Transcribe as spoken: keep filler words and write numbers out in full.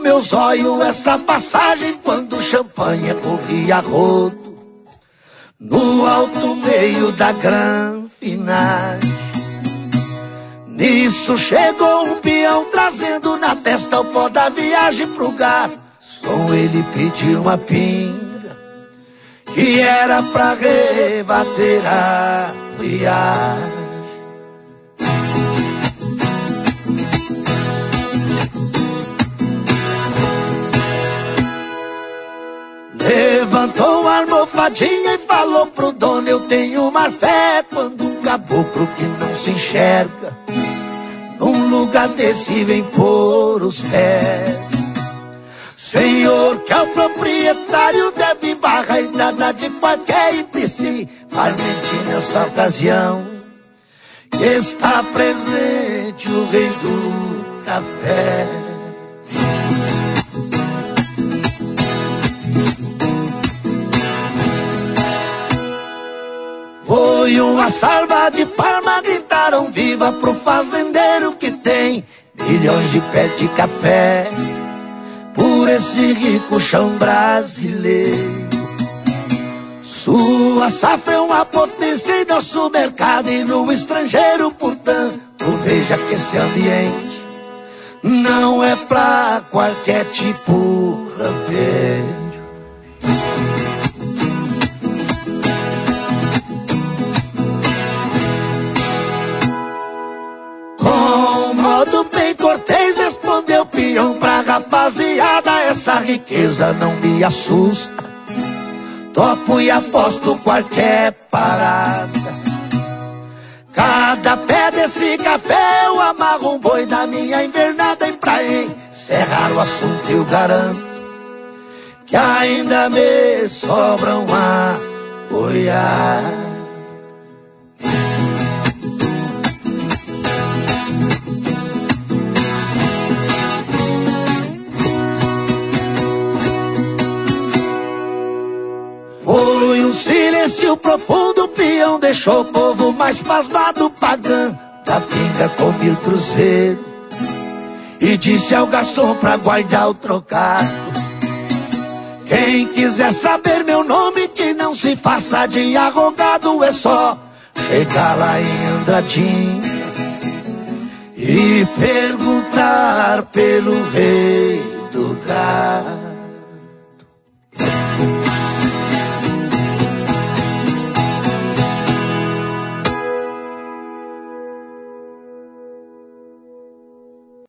meus olhos essa passagem quando o champanhe corria a rodo no alto meio da granfinagem. Nisso chegou um peão trazendo na testa o pó da viagem pro garçom. Ele pediu uma pinga que era pra rebater a friagem. Levantou uma almofadinha e falou pro dono: eu tenho mar fé quando um caboclo que não se enxerga num lugar desse vem pôr os pés. Senhor, que é o proprietário, deve barra e nada de qualquer e principalmente nessa ocasião que está presente o rei do café. Foi uma salva de palmas, gritaram viva pro fazendeiro que tem milhões de pés de café por esse rico chão brasileiro. Sua safra é uma potência em nosso mercado e no estrangeiro, portanto, veja que esse ambiente não é pra qualquer tipo rampeiro. Com modo bem cortês respondeu o peão pra rapaziada: essa riqueza não me assusta, topo e aposto qualquer parada. Cada pé desse café eu amarro um boi da minha invernada. E pra encerrar o assunto eu garanto que ainda me sobra uma boiada. Foi um silêncio profundo, o peão deixou o povo mais pasmado, pagando a pinga com mil cruzeiros, e disse ao garçom pra guardar o trocado: quem quiser saber meu nome, que não se faça de arrogado, é só chegar lá em Andradinha e perguntar pelo rei do gado.